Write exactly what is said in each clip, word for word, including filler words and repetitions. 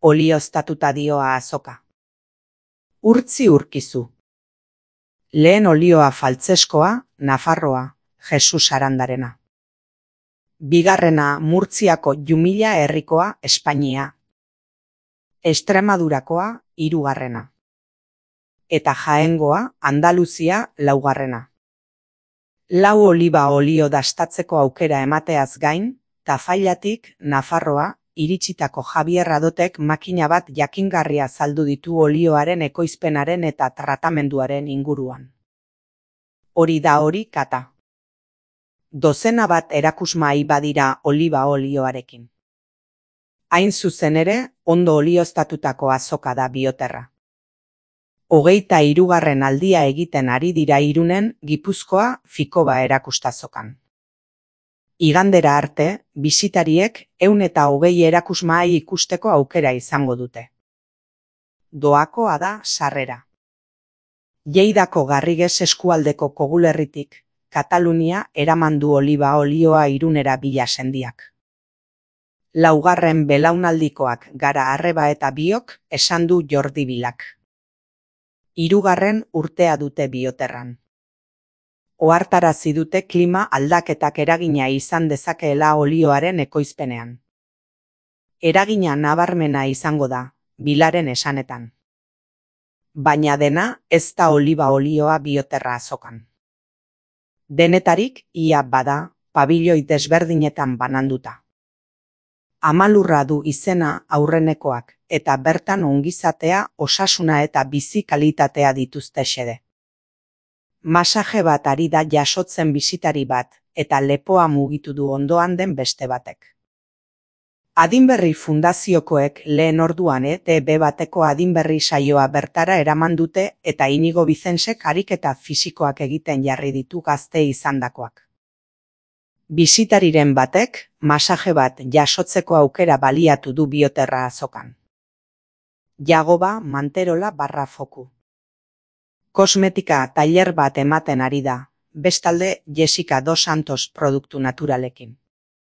Olioztatuta dioa azoka. Urtzi urkizu. Lehen olioa Faltzeskoa, Nafarroa, Jesus Arandarena. Bigarrena Murtziako Jumilla herrikoa, Espainia. Estremadurakoa, hirugarrena. Eta Jaengoa, Andaluzia, laugarrena. Lau oliba olio dastatzeko aukera emateaz gain, Tafailatik, Nafarroa, iritsitako Javier Radotek makina bat jakingarria azaldu ditu olioaren ekoizpenaren eta tratamenduaren inguruan. Hori da hori kata. Dozena bat erakusmahai badira oliba olioarekin. Hain zuzen ere, ondo olioztatutako azoka da Bioterra. Hogeita hirugarren aldia egiten ari dira Irunen, Gipuzkoa, Fikoba erakustazokan. Igandera arte, bisitariek ehun eta hogei erakusmahai ikusteko aukera izango dute. Doakoa da sarrera. Lleidako Garrigues eskualdeko Kogulerritik, Katalunia eraman du oliba olioa Irunera bila sendiak. Laugarren belaunaldikoak gara arreba eta biok, esan du Jordi Bilak. Hirugarren urtea dute Bioterran. Ohartarazi dute klima aldaketak eragina izan dezakeela olioaren ekoizpenean. Eragina nabarmena izango da, Bilaren esanetan. Baina dena ez da oliba olioa Bioterra azokan. Denetarik ia bada, pabilioi desberdinetan bananduta. Amalurra du izena aurrenekoak, eta bertan ongizatea, osasuna eta bizi kalitatea dituzte xede. Masaje bat ari da jasotzen bisitari bat, eta lepoa mugitu du ondoan den beste batek. Adinberri fundaziokoek lehen orduan E T B bateko adinberri saioa bertara eraman dute eta Inigo Bizensek ariketa fisikoak egiten jarri ditu gazte izandakoak. Bisitariren batek, masaje bat jasotzeko aukera baliatu du Bioterra azokan. Jagoba Manterola barra foku. Kosmetika tailer bat ematen ari da, bestalde Jessica dos Santos produktu naturalekin.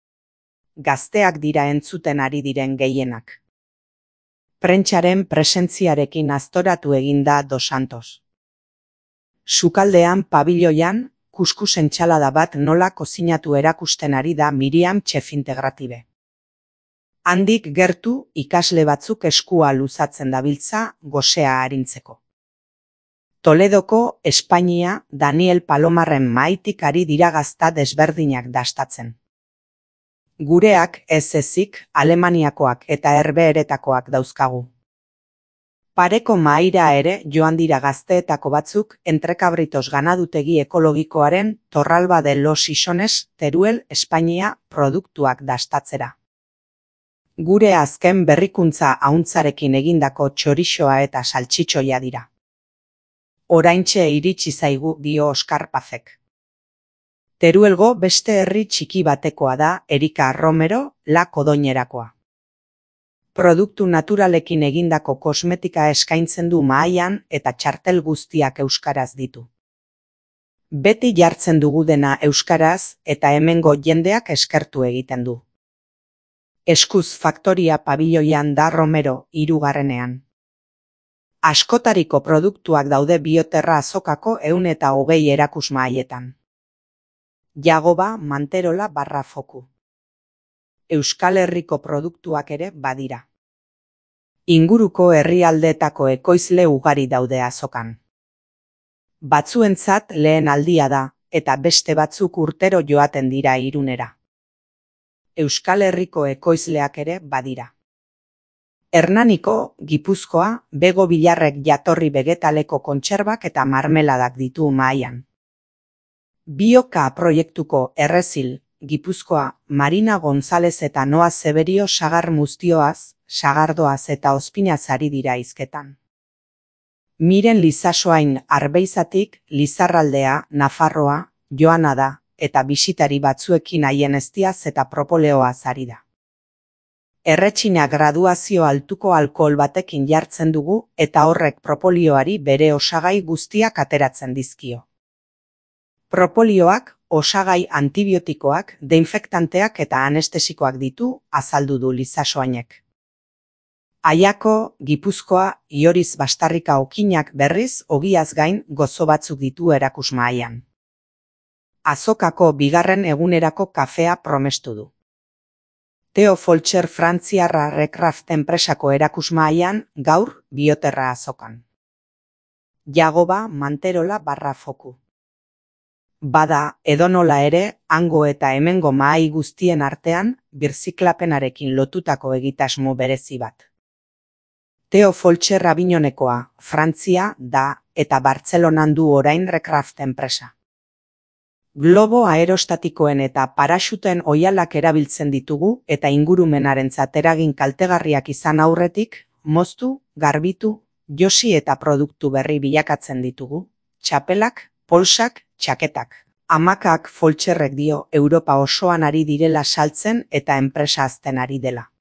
Gazteak dira entzuten ari diren gehienak. Prentsaren presentziarekin aztoratu eginda Dos Santos. Sukaldean pabiloian, kuskus entsalada bat nola kozinatu erakusten ari da Miriam Chef Integratibe. Handik gertu ikasle batzuk eskua luzatzen dabiltza gosea arintzeko. Toledoko, Espainia, Daniel Palomarren maitik ari dira gazta desberdinak dastatzen. Gureak ez ezik, Alemaniakoak eta Herbeheretakoak dauzkagu. Pareko mahaira ere joan dira gazteetako batzuk Entrecabritos ganadutegi ekologikoaren Torralba de los Isones, Teruel, Espainia produktuak dastatzera. Gure azken berrikuntza ahuntzarekin egindako txorixoa eta saltxitxoia dira. Oraintxe iritsi zaigu dio Oskar Pazek. Teruelgo beste herri txiki batekoa da Erika Romero, La Kodoinerakoa. Produktu naturalekin egindako kosmetika eskaintzen du mahaian eta txartel guztiak euskaraz ditu. Beti jartzen dugu dena euskaraz eta hemengo jendeak eskertu egiten du. Eskuz faktoria pabiloian da Romero, hirugarrenean. Askotariko produktuak daude Bioterra azokako ehun eta hogei erakusmahaietan. Jagoba Manterola barra foku. Euskal Herriko produktuak ere badira. Inguruko herrialdeetako ekoizle ugari daude azokan. Batzuentzat lehen aldia da, eta beste batzuk urtero joaten dira Irunera. Euskal Herriko ekoizleak ere badira. Hernaniko, Gipuzkoa, Bego Bilarrek jatorri begetaleko kontserbak eta marmeladak ditu mahaian. Bioka proiektuko Errezil, Gipuzkoa, Marina González eta Noa Zeberio sagar muztioaz, sagardoaz eta ospinaz ari dira hizketan. Miren Lizasoain Arbeizatik, Lizarraldea, Nafarroa, joana da, eta bisitari batzuekin haien eztiaz eta propoleoaz ari da. Erretxina graduazio altuko alkohol batekin jartzen dugu eta horrek propolioari bere osagai guztiak ateratzen dizkio. Propolioak, osagai antibiotikoak, deinfektanteak eta anestesikoak ditu, azaldu du Lizasoainek. Aiako, Gipuzkoa, Ioriz Bastarrika okinak berriz ogiaz gain gozo batzuk ditu erakusmahaian. Azokako bigarren egunerako kafea promestu du. Theo Folcher frantziarra Recraft enpresako erakusmahaian gaur Bioterra azokan. Jagoba Manterola barra foku. Bada, edonola ere, hango eta hemengo mahai guztien artean, birziklapenarekin lotutako egitasmo berezi bat. Theo Folcher Abinonekoa, Frantzia, da, eta Bartzelonan du orain Recraft enpresa. Globo aerostatikoen eta paraxuten oihalak erabiltzen ditugu eta ingurumenarentzat eragin kaltegarriak izan aurretik, moztu, garbitu, josi eta produktu berri bilakatzen ditugu, txapelak, polsak, txaketak. Amakak Folcherrek dio Europa osoan ari direla saltzen eta enpresa hazten ari dela.